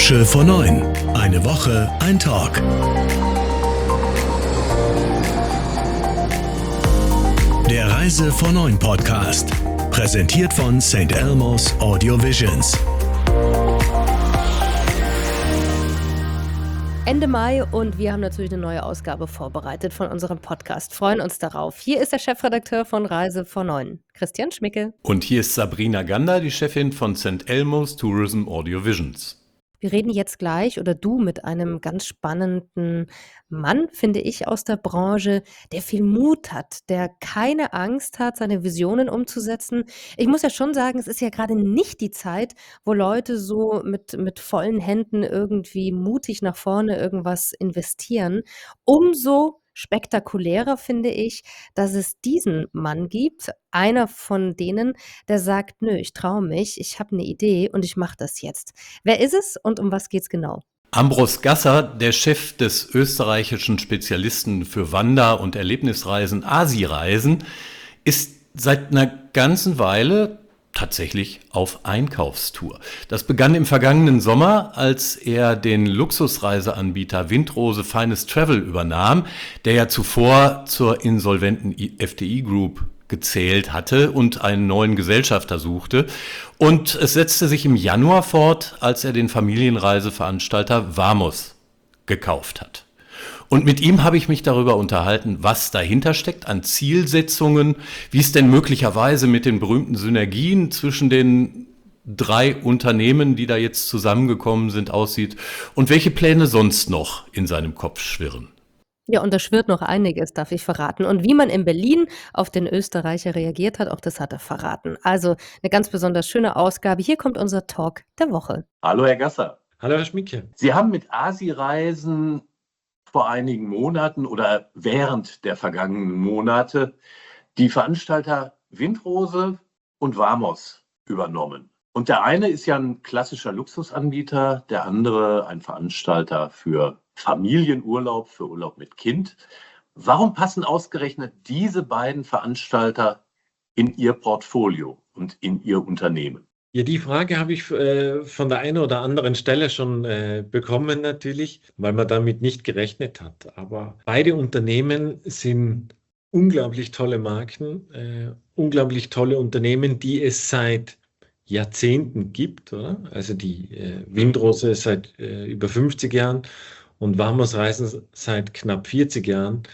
Branche vor 9. Eine Woche, ein Talk. Der Reise vor 9 Podcast. Präsentiert von St. Elmo's Audio-Visions. Ende Mai und wir haben natürlich eine neue Ausgabe vorbereitet von unserem Podcast. Freuen uns darauf. Hier ist der Chefredakteur von Reise vor 9, Christian Schmicke. Und hier ist Sabrina Gander, die Chefin von St. Elmo's Tourism Audio Visions. Wir reden jetzt gleich oder du mit einem ganz spannenden Mann, finde ich, aus der Branche, der viel Mut hat, der keine Angst hat, seine Visionen umzusetzen. Ich muss ja schon sagen, es ist ja gerade nicht die Zeit, wo Leute so mit vollen Händen irgendwie mutig nach vorne irgendwas investieren. Umso spektakulärer finde ich, dass es diesen Mann gibt, einer von denen, der sagt, nö, ich traue mich, ich habe eine Idee und ich mache das jetzt. Wer ist es und um was geht's genau? Ambros Gasser, der Chef des österreichischen Spezialisten für Wander- und Erlebnisreisen Asi-Reisen, ist seit einer ganzen Weile tatsächlich auf Einkaufstour. Das begann im vergangenen Sommer, als er den Luxusreiseanbieter Windrose Finest Travel übernahm, der ja zuvor zur insolventen FTI Group gezählt hatte und einen neuen Gesellschafter suchte. Und es setzte sich im Januar fort, als er den Familienreiseveranstalter Vamos gekauft hat. Und mit ihm habe ich mich darüber unterhalten, was dahinter steckt an Zielsetzungen, wie es denn möglicherweise mit den berühmten Synergien zwischen den 3 Unternehmen, die da jetzt zusammengekommen sind, aussieht und welche Pläne sonst noch in seinem Kopf schwirren. Ja, und da schwirrt noch einiges, darf ich verraten. Und wie man in Berlin auf den Österreicher reagiert hat, auch das hat er verraten. Also eine ganz besonders schöne Ausgabe. Hier kommt unser Talk der Woche. Hallo Herr Gasser. Hallo Herr Schmicke. Sie haben mit Asi-Reisen vor einigen Monaten oder während der vergangenen Monate die Veranstalter Windrose und Vamos übernommen. Und der eine ist ja ein klassischer Luxusanbieter, der andere ein Veranstalter für Familienurlaub, für Urlaub mit Kind. Warum passen ausgerechnet diese beiden Veranstalter in Ihr Portfolio und in Ihr Unternehmen? Ja, die Frage habe ich von der einen oder anderen Stelle schon bekommen natürlich, weil man damit nicht gerechnet hat. Aber beide Unternehmen sind unglaublich tolle Marken, unglaublich tolle Unternehmen, die es seit Jahrzehnten gibt, oder? Also die Windrose seit über 50 Jahren und Vamos Reisen seit knapp 40 Jahren.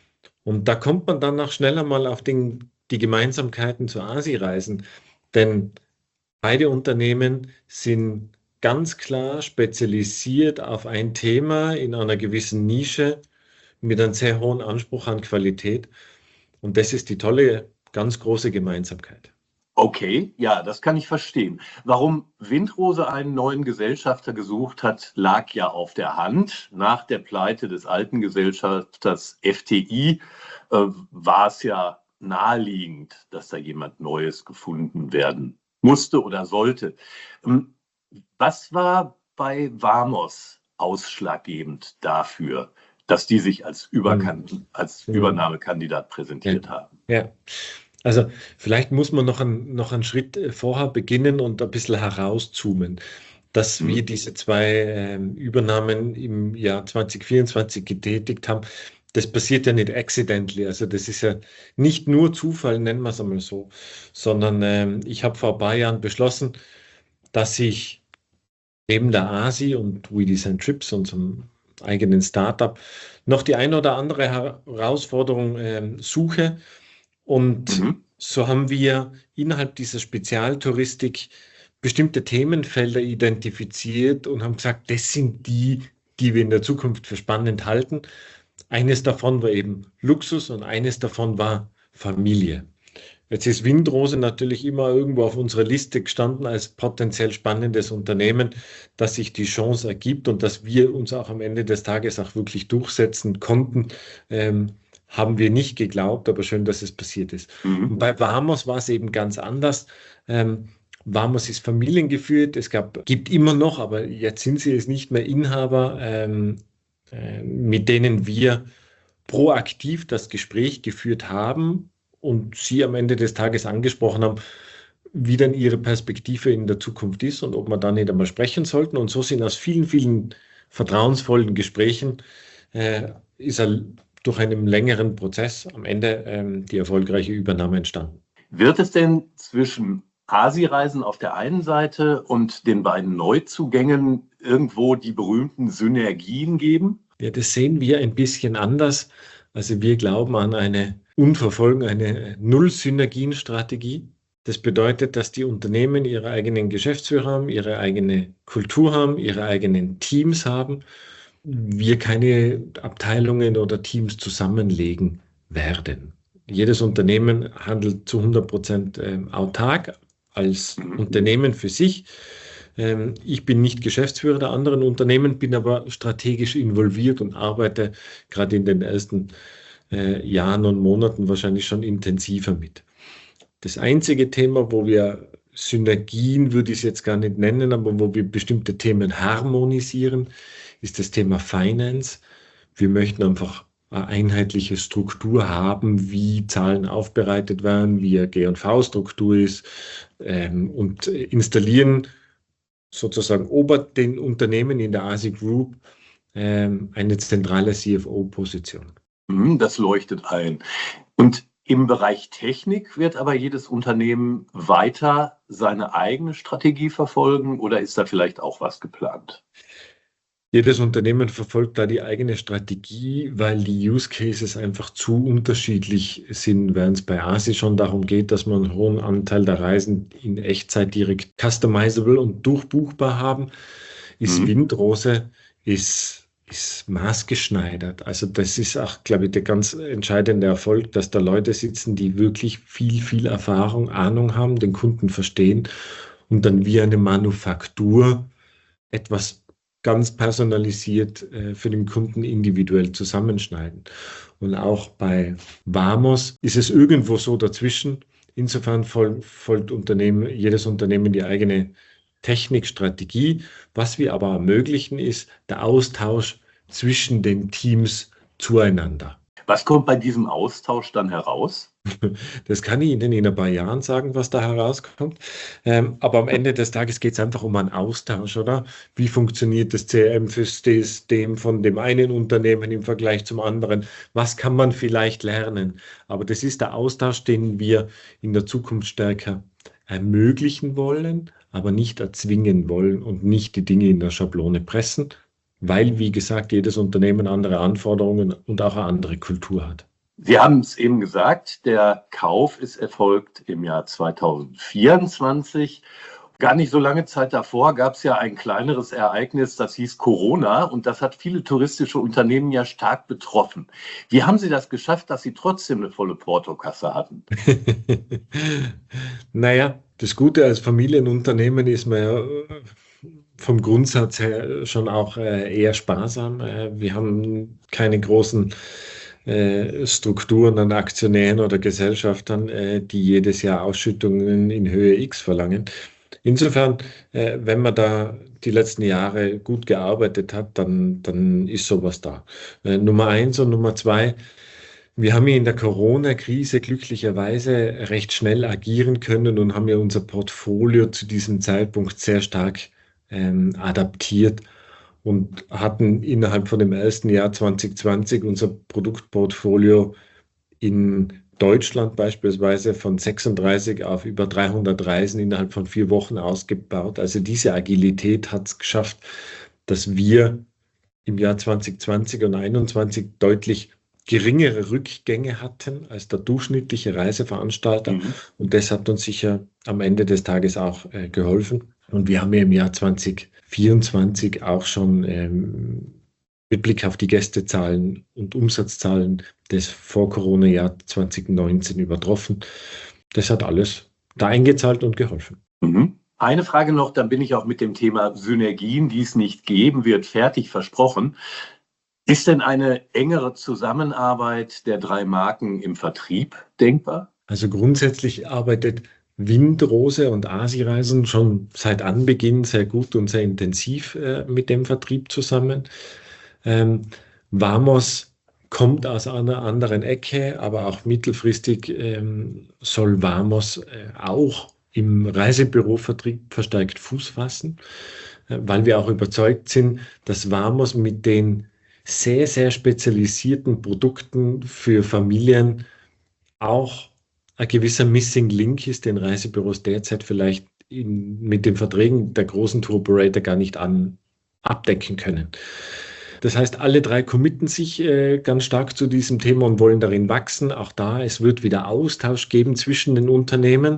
Und da kommt man dann auch schneller mal auf die Gemeinsamkeiten zu Asi-Reisen, denn beide Unternehmen sind ganz klar spezialisiert auf ein Thema in einer gewissen Nische mit einem sehr hohen Anspruch an Qualität. Und das ist die tolle, ganz große Gemeinsamkeit. Okay, ja, das kann ich verstehen. Warum Windrose einen neuen Gesellschafter gesucht hat, lag ja auf der Hand. Nach der Pleite des alten Gesellschafters FTI war es ja naheliegend, dass da jemand Neues gefunden werden musste oder sollte. Was war bei Vamos ausschlaggebend dafür, dass die sich als Übernahmekandidat präsentiert haben? Ja, also vielleicht muss man noch einen Schritt vorher beginnen und ein bisschen herauszoomen, dass wir diese 2 Übernahmen im Jahr 2024 getätigt haben. Das passiert ja nicht accidentally, also das ist ja nicht nur Zufall, nennen wir es einmal so, sondern ich habe vor ein paar Jahren beschlossen, dass ich neben der Asi und We Design Trips, unserem eigenen Startup, noch die ein oder andere Herausforderung suche. Und so haben wir innerhalb dieser Spezialtouristik bestimmte Themenfelder identifiziert und haben gesagt, das sind die wir in der Zukunft für spannend halten. Eines davon war eben Luxus und eines davon war Familie. Jetzt ist Windrose natürlich immer irgendwo auf unserer Liste gestanden als potenziell spannendes Unternehmen, dass sich die Chance ergibt und dass wir uns auch am Ende des Tages auch wirklich durchsetzen konnten, haben wir nicht geglaubt, aber schön, dass es passiert ist. Und bei Vamos war es eben ganz anders. Vamos ist familiengeführt, gibt immer noch, aber jetzt sind sie es nicht mehr Inhaber, mit denen wir proaktiv das Gespräch geführt haben und sie am Ende des Tages angesprochen haben, wie dann ihre Perspektive in der Zukunft ist und ob wir da nicht einmal sprechen sollten. Und so sind aus vielen, vielen vertrauensvollen Gesprächen ist durch einen längeren Prozess am Ende die erfolgreiche Übernahme entstanden. Wird es denn zwischen Asi-Reisen auf der einen Seite und den beiden Neuzugängen irgendwo die berühmten Synergien geben? Ja, das sehen wir ein bisschen anders. Also wir glauben an eine Null-Synergien-Strategie. Das bedeutet, dass die Unternehmen ihre eigenen Geschäftsführer haben, ihre eigene Kultur haben, ihre eigenen Teams haben. Wir keine Abteilungen oder Teams zusammenlegen werden. Jedes Unternehmen handelt zu 100% autark als Unternehmen für sich. Ich bin nicht Geschäftsführer der anderen Unternehmen, bin aber strategisch involviert und arbeite gerade in den ersten Jahren und Monaten wahrscheinlich schon intensiver mit. Das einzige Thema, wo wir Synergien, würde ich es jetzt gar nicht nennen, aber wo wir bestimmte Themen harmonisieren, ist das Thema Finance. Wir möchten einfach eine einheitliche Struktur haben, wie Zahlen aufbereitet werden, wie eine G&V-Struktur ist und installieren sozusagen ober den Unternehmen in der ASI Group eine zentrale CFO-Position. Das leuchtet ein. Und im Bereich Technik wird aber jedes Unternehmen weiter seine eigene Strategie verfolgen oder ist da vielleicht auch was geplant? Jedes Unternehmen verfolgt da die eigene Strategie, weil die Use Cases einfach zu unterschiedlich sind, während es bei ASI schon darum geht, dass man einen hohen Anteil der Reisen in Echtzeit direkt customizable und durchbuchbar haben, ist Windrose ist maßgeschneidert. Also das ist auch, glaube ich, der ganz entscheidende Erfolg, dass da Leute sitzen, die wirklich viel Erfahrung, Ahnung haben, den Kunden verstehen und dann wie eine Manufaktur etwas ganz personalisiert für den Kunden individuell zusammenschneiden. Und auch bei Vamos ist es irgendwo so dazwischen. Insofern folgt jedes Unternehmen die eigene Technikstrategie. Was wir aber ermöglichen, ist der Austausch zwischen den Teams zueinander. Was kommt bei diesem Austausch dann heraus? Das kann ich Ihnen in ein paar Jahren sagen, was da herauskommt. Aber am Ende des Tages geht es einfach um einen Austausch, oder? Wie funktioniert das CRM-System von dem einen Unternehmen im Vergleich zum anderen? Was kann man vielleicht lernen? Aber das ist der Austausch, den wir in der Zukunft stärker ermöglichen wollen, aber nicht erzwingen wollen und nicht die Dinge in der Schablone pressen, weil, wie gesagt, jedes Unternehmen andere Anforderungen und auch eine andere Kultur hat. Sie haben es eben gesagt, der Kauf ist erfolgt im Jahr 2024. Gar nicht so lange Zeit davor gab es ja ein kleineres Ereignis, das hieß Corona und das hat viele touristische Unternehmen ja stark betroffen. Wie haben Sie das geschafft, dass Sie trotzdem eine volle Portokasse hatten? Naja, das Gute als Familienunternehmen ist man ja vom Grundsatz her schon auch eher sparsam. Wir haben keine großen Strukturen an Aktionären oder Gesellschaftern, die jedes Jahr Ausschüttungen in Höhe X verlangen. Insofern, wenn man da die letzten Jahre gut gearbeitet hat, dann ist sowas da. Nummer 1 und Nummer 2, wir haben ja in der Corona-Krise glücklicherweise recht schnell agieren können und haben ja unser Portfolio zu diesem Zeitpunkt sehr stark adaptiert und hatten innerhalb von dem ersten Jahr 2020 unser Produktportfolio in Deutschland beispielsweise von 36 auf über 300 Reisen innerhalb von 4 Wochen ausgebaut. Also diese Agilität hat es geschafft, dass wir im Jahr 2020 und 2021 deutlich geringere Rückgänge hatten als der durchschnittliche Reiseveranstalter. Und das hat uns sicher am Ende des Tages auch geholfen. Und wir haben ja im Jahr 2024 auch schon mit Blick auf die Gästezahlen und Umsatzzahlen des Vor-Corona-Jahr 2019 übertroffen. Das hat alles da eingezahlt und geholfen. Eine Frage noch, dann bin ich auch mit dem Thema Synergien, die es nicht geben wird, fertig versprochen. Ist denn eine engere Zusammenarbeit der 3 Marken im Vertrieb denkbar? Also grundsätzlich arbeitet Windrose und ASI-Reisen schon seit Anbeginn sehr gut und sehr intensiv mit dem Vertrieb zusammen. Vamos kommt aus einer anderen Ecke, aber auch mittelfristig soll Vamos auch im Reisebürovertrieb verstärkt Fuß fassen, weil wir auch überzeugt sind, dass Vamos mit den sehr, sehr spezialisierten Produkten für Familien auch ein gewisser Missing Link ist, den Reisebüros derzeit vielleicht mit den Verträgen der großen Tour Operator gar nicht abdecken können. Das heißt, alle drei committen sich ganz stark zu diesem Thema und wollen darin wachsen. Auch da, es wird wieder Austausch geben zwischen den Unternehmen.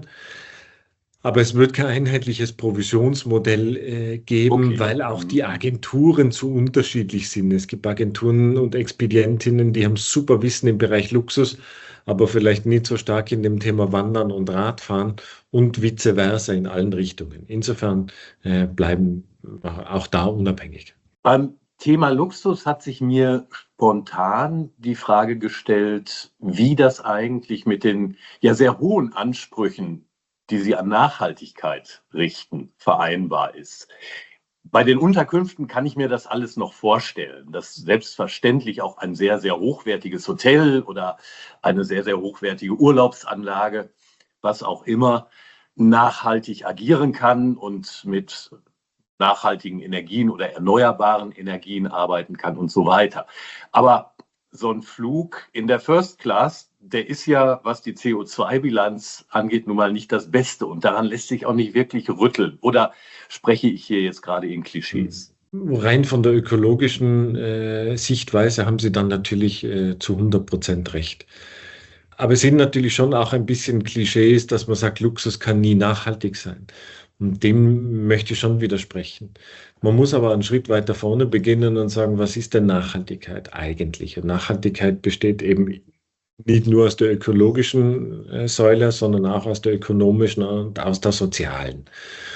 Aber es wird kein einheitliches Provisionsmodell geben, Okay. weil auch die Agenturen zu unterschiedlich sind. Es gibt Agenturen und Expedientinnen, die haben super Wissen im Bereich Luxus, aber vielleicht nicht so stark in dem Thema Wandern und Radfahren und vice versa in allen Richtungen. Insofern bleiben wir auch da unabhängig. Beim Thema Luxus hat sich mir spontan die Frage gestellt, wie das eigentlich mit den ja sehr hohen Ansprüchen, die Sie an Nachhaltigkeit richten, vereinbar ist. Bei den Unterkünften kann ich mir das alles noch vorstellen, dass selbstverständlich auch ein sehr, sehr hochwertiges Hotel oder eine sehr, sehr hochwertige Urlaubsanlage, was auch immer, nachhaltig agieren kann und mit nachhaltigen Energien oder erneuerbaren Energien arbeiten kann und so weiter. Aber so ein Flug in der First Class, der ist ja, was die CO2-Bilanz angeht, nun mal nicht das Beste. Und daran lässt sich auch nicht wirklich rütteln. Oder spreche ich hier jetzt gerade in Klischees? Rein von der ökologischen Sichtweise haben Sie dann natürlich zu 100% recht. Aber es sind natürlich schon auch ein bisschen Klischees, dass man sagt, Luxus kann nie nachhaltig sein. Und dem möchte ich schon widersprechen. Man muss aber einen Schritt weiter vorne beginnen und sagen, was ist denn Nachhaltigkeit eigentlich? Und Nachhaltigkeit besteht eben nicht nur aus der ökologischen Säule, sondern auch aus der ökonomischen und aus der sozialen.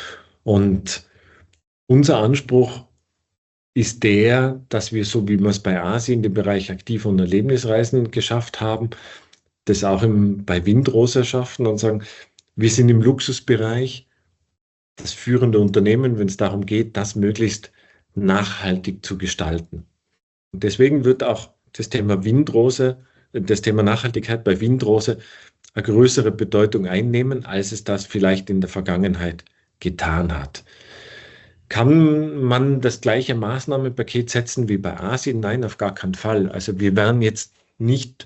Und unser Anspruch ist der, dass wir, so wie wir es bei Asien, den Bereich Aktiv- und Erlebnisreisen geschafft haben, das auch bei Windrose schaffen und sagen, wir sind im Luxusbereich das führende Unternehmen, wenn es darum geht, das möglichst nachhaltig zu gestalten. Und deswegen wird auch das Thema Nachhaltigkeit bei Windrose eine größere Bedeutung einnehmen, als es das vielleicht in der Vergangenheit getan hat. Kann man das gleiche Maßnahmenpaket setzen wie bei Asien? Nein, auf gar keinen Fall. Also wir werden jetzt nicht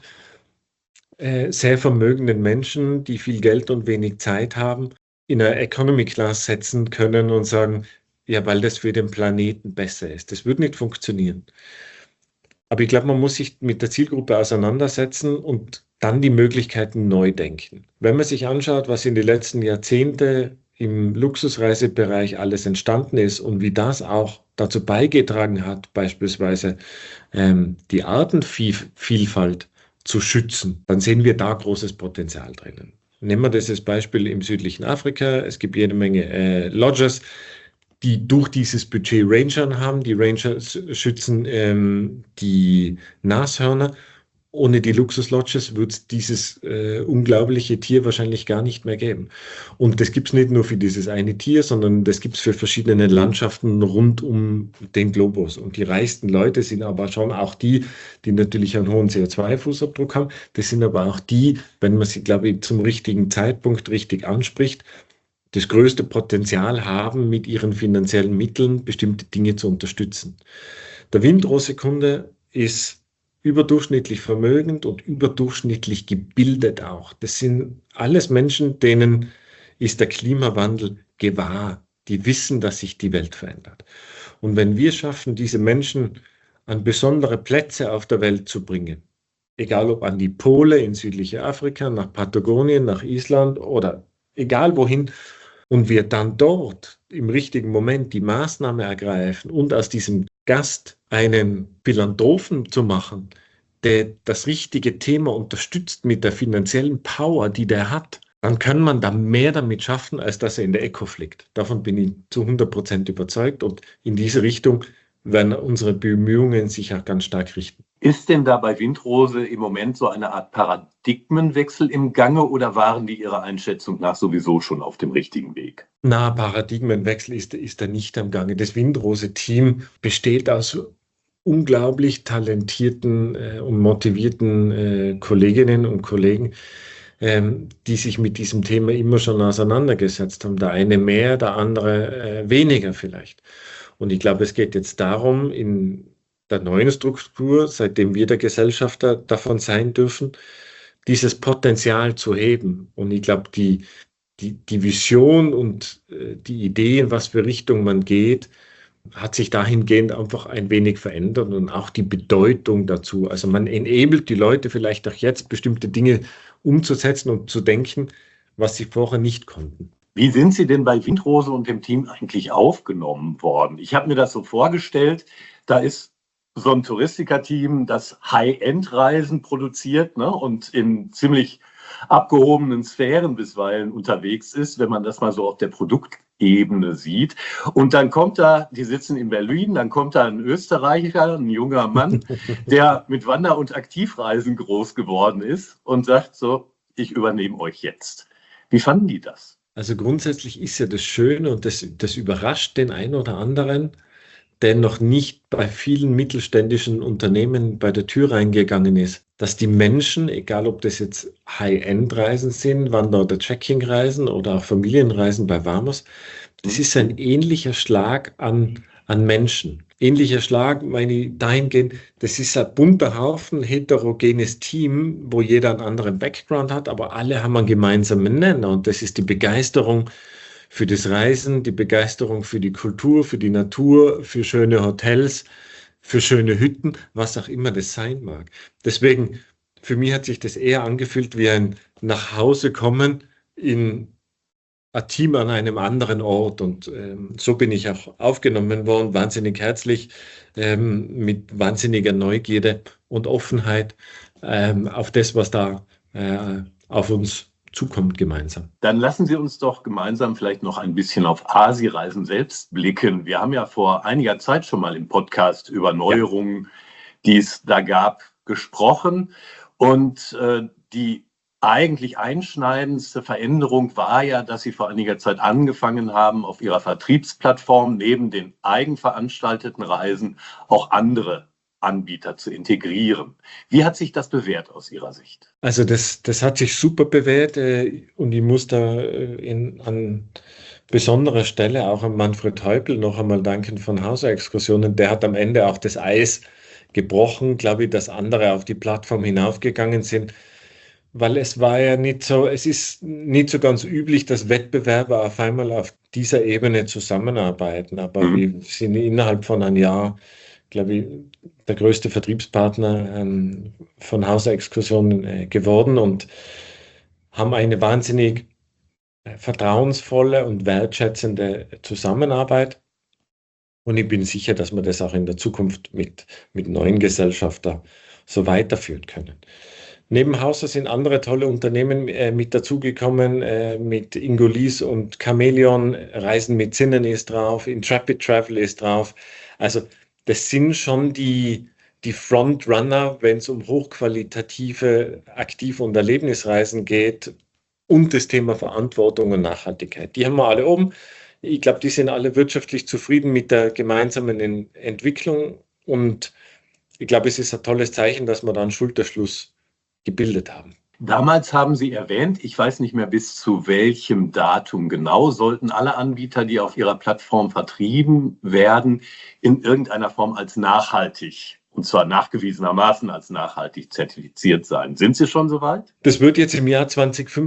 sehr vermögenden Menschen, die viel Geld und wenig Zeit haben, in eine Economy Class setzen können und sagen, ja, weil das für den Planeten besser ist. Das wird nicht funktionieren. Aber ich glaube, man muss sich mit der Zielgruppe auseinandersetzen und dann die Möglichkeiten neu denken. Wenn man sich anschaut, was in den letzten Jahrzehnten im Luxusreisebereich alles entstanden ist und wie das auch dazu beigetragen hat, beispielsweise die Artenvielfalt zu schützen, dann sehen wir da großes Potenzial drinnen. Nehmen wir das als Beispiel im südlichen Afrika. Es gibt jede Menge Lodges, die durch dieses Budget Rangern haben. Die Ranger schützen die Nashörner. Ohne die Luxuslodges wird es dieses unglaubliche Tier wahrscheinlich gar nicht mehr geben. Und das gibt es nicht nur für dieses eine Tier, sondern das gibt es für verschiedene Landschaften rund um den Globus. Und die reichsten Leute sind aber schon auch die natürlich einen hohen CO2-Fußabdruck haben. Das sind aber auch die, wenn man sie, glaube ich, zum richtigen Zeitpunkt richtig anspricht, das größte Potenzial haben, mit ihren finanziellen Mitteln bestimmte Dinge zu unterstützen. Der Windrose-Kunde ist überdurchschnittlich vermögend und überdurchschnittlich gebildet auch. Das sind alles Menschen, denen ist der Klimawandel gewahr. Die wissen, dass sich die Welt verändert. Und wenn wir schaffen, diese Menschen an besondere Plätze auf der Welt zu bringen, egal ob an die Pole in südliche Afrika, nach Patagonien, nach Island oder egal wohin, und wir dann dort im richtigen Moment die Maßnahme ergreifen und aus diesem Gast einen Philanthropen zu machen, der das richtige Thema unterstützt mit der finanziellen Power, die der hat, dann kann man da mehr damit schaffen, als dass er in der Eco fliegt. Davon bin ich zu 100% überzeugt und in diese Richtung werden unsere Bemühungen sich auch ganz stark richten. Ist denn da bei Windrose im Moment so eine Art Paradigmenwechsel im Gange oder waren die Ihrer Einschätzung nach sowieso schon auf dem richtigen Weg? Na, Paradigmenwechsel ist da nicht am Gange. Das Windrose-Team besteht aus unglaublich talentierten und motivierten Kolleginnen und Kollegen, die sich mit diesem Thema immer schon auseinandergesetzt haben. Der eine mehr, der andere weniger vielleicht. Und ich glaube, es geht jetzt darum, in der neuen Struktur, seitdem wir der Gesellschafter davon sein dürfen, dieses Potenzial zu heben. Und ich glaube, die Vision und die Idee, in was für Richtung man geht, hat sich dahingehend einfach ein wenig verändert und auch die Bedeutung dazu. Also man enabled die Leute vielleicht auch jetzt, bestimmte Dinge umzusetzen und zu denken, was sie vorher nicht konnten. Wie sind Sie denn bei Windrose und dem Team eigentlich aufgenommen worden? Ich habe mir das so vorgestellt, da ist so ein Touristiker-Team, das High-End-Reisen produziert, ne, und in ziemlich abgehobenen Sphären bisweilen unterwegs ist, wenn man das mal so auf der Produktebene sieht. Und dann kommt da, die sitzen in Berlin, dann kommt da ein Österreicher, ein junger Mann, der mit Wander- und Aktivreisen groß geworden ist und sagt so, ich übernehme euch jetzt. Wie fanden die das? Also grundsätzlich ist ja das Schöne und das überrascht den einen oder anderen, der noch nicht bei vielen mittelständischen Unternehmen bei der Tür reingegangen ist, dass die Menschen, egal ob das jetzt High-End-Reisen sind, Wander- oder Trekking-Reisen oder auch Familienreisen bei Vamos, das ist ein ähnlicher Schlag an Menschen. Ähnlicher Schlag, meine ich, dahingehend, das ist ein bunter Haufen, heterogenes Team, wo jeder einen anderen Background hat, aber alle haben einen gemeinsamen Nenner und das ist die Begeisterung für das Reisen, die Begeisterung für die Kultur, für die Natur, für schöne Hotels, für schöne Hütten, was auch immer das sein mag. Deswegen, für mich hat sich das eher angefühlt wie ein Nachhausekommen in ein Team an einem anderen Ort. Und so bin ich auch aufgenommen worden, wahnsinnig herzlich, mit wahnsinniger Neugierde und Offenheit auf das, was da auf uns zukommt gemeinsam. Dann lassen Sie uns doch gemeinsam vielleicht noch ein bisschen auf Asi-Reisen selbst blicken. Wir haben ja vor einiger Zeit schon mal im Podcast über Neuerungen, die es da gab, gesprochen. Und die eigentlich einschneidendste Veränderung war ja, dass Sie vor einiger Zeit angefangen haben, auf Ihrer Vertriebsplattform neben den eigenveranstalteten Reisen auch andere Anbieter zu integrieren. Wie hat sich das bewährt aus Ihrer Sicht? Also das hat sich super bewährt und ich muss da an besonderer Stelle auch an Manfred Häupl noch einmal danken von Hauser-Exkursionen. Der hat am Ende auch das Eis gebrochen, glaube ich, dass andere auf die Plattform hinaufgegangen sind, weil es ist nicht so ganz üblich, dass Wettbewerber auf einmal auf dieser Ebene zusammenarbeiten, aber wir sind innerhalb von einem Jahr, glaube ich, der größte Vertriebspartner von Hauser-Exkursionen geworden und haben eine wahnsinnig vertrauensvolle und wertschätzende Zusammenarbeit. Und ich bin sicher, dass wir das auch in der Zukunft mit neuen Gesellschaftern so weiterführen können. Neben Hauser sind andere tolle Unternehmen mit dazugekommen, mit Ingolis und Chamäleon, Reisen mit Sinnen ist drauf, Intrepid Travel ist drauf. Also das sind schon die Frontrunner, wenn es um hochqualitative Aktiv- und Erlebnisreisen geht und das Thema Verantwortung und Nachhaltigkeit. Die haben wir alle oben. Ich glaube, die sind alle wirtschaftlich zufrieden mit der gemeinsamen Entwicklung und ich glaube, es ist ein tolles Zeichen, dass wir da einen Schulterschluss gebildet haben. Damals haben Sie erwähnt, ich weiß nicht mehr bis zu welchem Datum genau, sollten alle Anbieter, die auf Ihrer Plattform vertrieben werden, in irgendeiner Form als nachhaltig, und zwar nachgewiesenermaßen als nachhaltig zertifiziert sein. Sind Sie schon soweit? Das wird jetzt im Jahr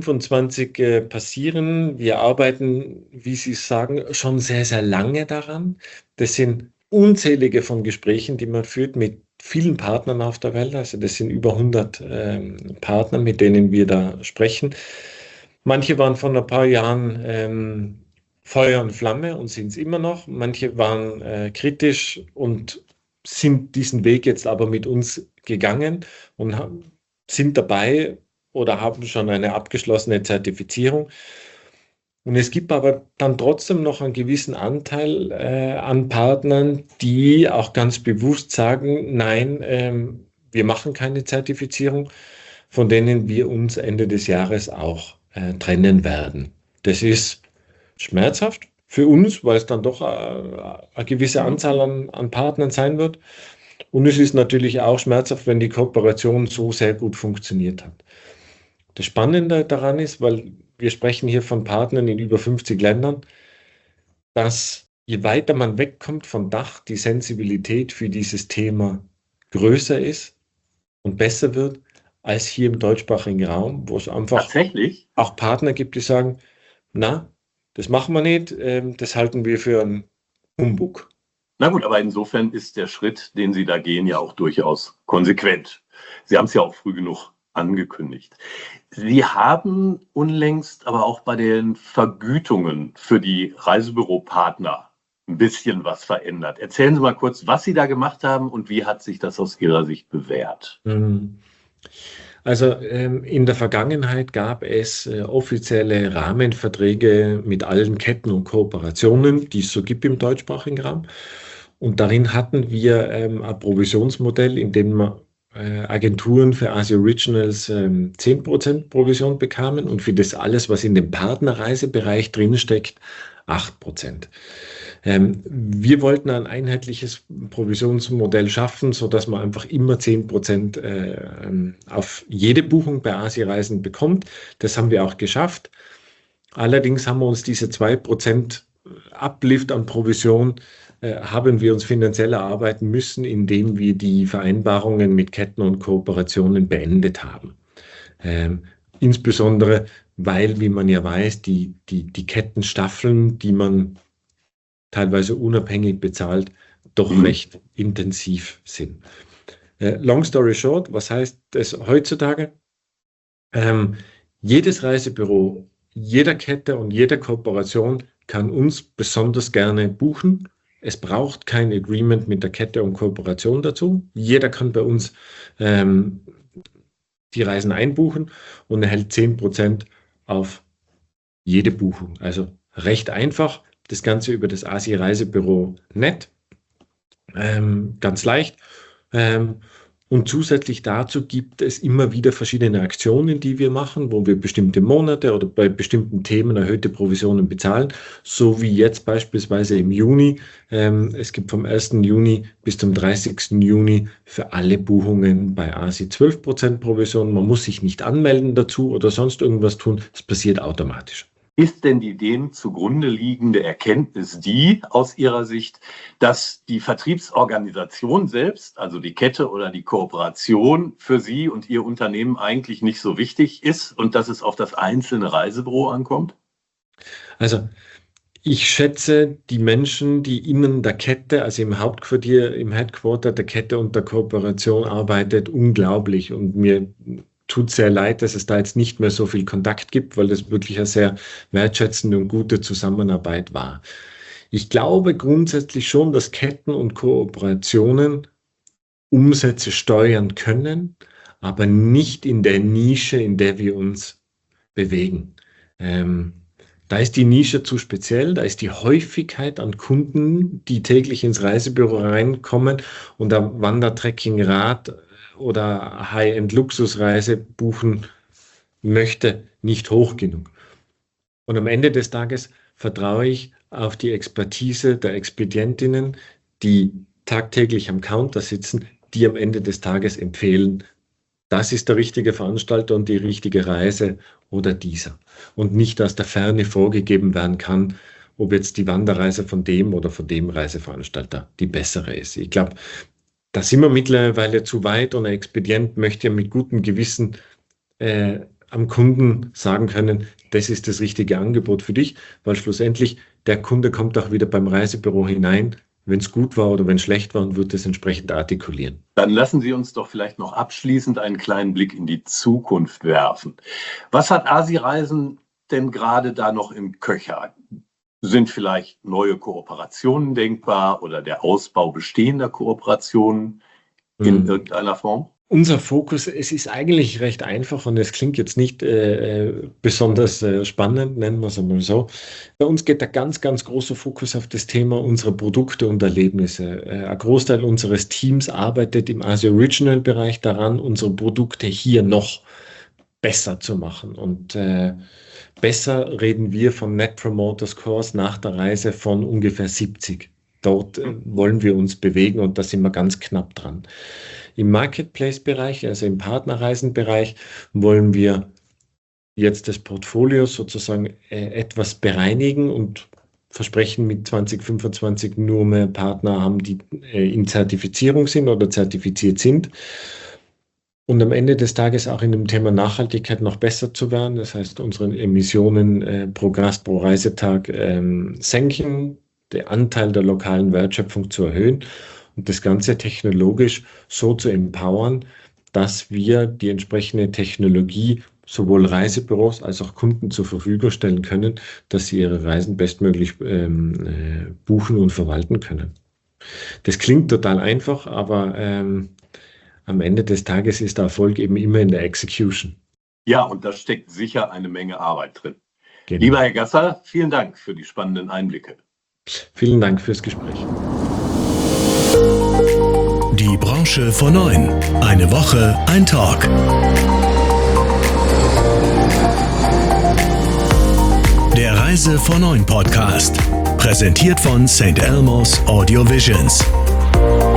2025 passieren. Wir arbeiten, wie Sie sagen, schon sehr, sehr lange daran. Das sind unzählige von Gesprächen, die man führt mit vielen Partnern auf der Welt. Also das sind über 100 Partner, mit denen wir da sprechen. Manche waren vor ein paar Jahren Feuer und Flamme und sind es immer noch. Manche waren kritisch und sind diesen Weg jetzt aber mit uns gegangen und sind dabei oder haben schon eine abgeschlossene Zertifizierung. Und es gibt aber dann trotzdem noch einen gewissen Anteil an Partnern, die auch ganz bewusst sagen, nein, wir machen keine Zertifizierung, von denen wir uns Ende des Jahres auch trennen werden. Das ist schmerzhaft für uns, weil es dann doch eine gewisse Anzahl an Partnern sein wird. Und es ist natürlich auch schmerzhaft, wenn die Kooperation so sehr gut funktioniert hat. Das Spannende daran ist, weil wir sprechen hier von Partnern in über 50 Ländern, dass je weiter man wegkommt von Dach, die Sensibilität für dieses Thema größer ist und besser wird, als hier im deutschsprachigen Raum, wo es einfach Tatsächlich? auch Partner gibt, die sagen, na, das machen wir nicht, das halten wir für einen Humbug. Na gut, aber insofern ist der Schritt, den Sie da gehen, ja auch durchaus konsequent. Sie haben es ja auch früh genug angekündigt. Sie haben unlängst aber auch bei den Vergütungen für die Reisebüropartner ein bisschen was verändert. Erzählen Sie mal kurz, was Sie da gemacht haben und wie hat sich das aus Ihrer Sicht bewährt? Also in der Vergangenheit gab es offizielle Rahmenverträge mit allen Ketten und Kooperationen, die es so gibt im deutschsprachigen Raum. Und darin hatten wir ein Provisionsmodell, in dem Agenturen für Asi Originals 10% Provision bekamen und für das alles, was in dem Partnerreisebereich drinsteckt, 8%. Wir wollten ein einheitliches Provisionsmodell schaffen, sodass man einfach immer 10% auf jede Buchung bei Asi-Reisen bekommt. Das haben wir auch geschafft. Allerdings haben wir uns diese 2% Uplift an Provision haben wir uns finanziell erarbeiten müssen, indem wir die Vereinbarungen mit Ketten und Kooperationen beendet haben. Insbesondere, weil, wie man ja weiß, die Kettenstaffeln, die man teilweise unabhängig bezahlt, doch recht intensiv sind. Long story short, was heißt das heutzutage? Jedes Reisebüro, jeder Kette und jede Kooperation kann uns besonders gerne buchen. Es braucht kein Agreement mit der Kette und Kooperation dazu. Jeder kann bei uns die Reisen einbuchen und erhält 10% auf jede Buchung. Also recht einfach. Das Ganze über das Asi-Reisebüro Net. Ganz leicht. Und zusätzlich dazu gibt es immer wieder verschiedene Aktionen, die wir machen, wo wir bestimmte Monate oder bei bestimmten Themen erhöhte Provisionen bezahlen, so wie jetzt beispielsweise im Juni. Es gibt vom 1. Juni bis zum 30. Juni für alle Buchungen bei Asi 12% Provision. Man muss sich nicht anmelden dazu oder sonst irgendwas tun. Es passiert automatisch. Ist denn die dem zugrunde liegende Erkenntnis die aus Ihrer Sicht, dass die Vertriebsorganisation selbst, also die Kette oder die Kooperation für Sie und Ihr Unternehmen eigentlich nicht so wichtig ist und dass es auf das einzelne Reisebüro ankommt? Also ich schätze die Menschen, die innen der Kette, also im Hauptquartier, im Headquarter der Kette und der Kooperation arbeitet, unglaublich. Und mir tut sehr leid, dass es da jetzt nicht mehr so viel Kontakt gibt, weil das wirklich eine sehr wertschätzende und gute Zusammenarbeit war. Ich glaube grundsätzlich schon, dass Ketten und Kooperationen Umsätze steuern können, aber nicht in der Nische, in der wir uns bewegen. Da ist die Nische zu speziell, da ist die Häufigkeit an Kunden, die täglich ins Reisebüro reinkommen und am Wandertrekkingrad oder High-End-Luxusreise buchen möchte, nicht hoch genug. Und am Ende des Tages vertraue ich auf die Expertise der Expedientinnen, die tagtäglich am Counter sitzen, die am Ende des Tages empfehlen, das ist der richtige Veranstalter und die richtige Reise oder dieser. Und nicht aus der Ferne vorgegeben werden kann, ob jetzt die Wanderreise von dem oder von dem Reiseveranstalter die bessere ist. Ich glaube, da sind wir mittlerweile zu weit und ein Expedient möchte ja mit gutem Gewissen am Kunden sagen können, das ist das richtige Angebot für dich, weil schlussendlich der Kunde kommt auch wieder beim Reisebüro hinein, wenn es gut war oder wenn es schlecht war und wird es entsprechend artikulieren. Dann lassen Sie uns doch vielleicht noch abschließend einen kleinen Blick in die Zukunft werfen. Was hat Asi-Reisen denn gerade da noch im Köcher? Sind vielleicht neue Kooperationen denkbar oder der Ausbau bestehender Kooperationen in irgendeiner Form? Unser Fokus, es ist eigentlich recht einfach und es klingt jetzt nicht besonders spannend, nennen wir es einmal so. Bei uns geht der ganz, ganz große Fokus auf das Thema unserer Produkte und Erlebnisse. Ein Großteil unseres Teams arbeitet im Asi Original Bereich daran, unsere Produkte hier noch besser zu machen. Und besser reden wir von Net Promoter Scores nach der Reise von ungefähr 70. Dort wollen wir uns bewegen und da sind wir ganz knapp dran. Im Marketplace-Bereich, also im Partnerreisenbereich, wollen wir jetzt das Portfolio sozusagen etwas bereinigen und versprechen, mit 2025 nur mehr Partner haben, die in Zertifizierung sind oder zertifiziert sind. Und am Ende des Tages auch in dem Thema Nachhaltigkeit noch besser zu werden. Das heißt, unsere Emissionen pro Gast, pro Reisetag senken, den Anteil der lokalen Wertschöpfung zu erhöhen und das Ganze technologisch so zu empowern, dass wir die entsprechende Technologie sowohl Reisebüros als auch Kunden zur Verfügung stellen können, dass sie ihre Reisen bestmöglich buchen und verwalten können. Das klingt total einfach, aber am Ende des Tages ist der Erfolg eben immer in der Execution. Ja, und da steckt sicher eine Menge Arbeit drin. Genau. Lieber Herr Gasser, vielen Dank für die spannenden Einblicke. Vielen Dank fürs Gespräch. Die Branche vor 9. Eine Woche, ein Talk. Der Reise vor 9 Podcast. Präsentiert von St. Elmo's Audio Visions.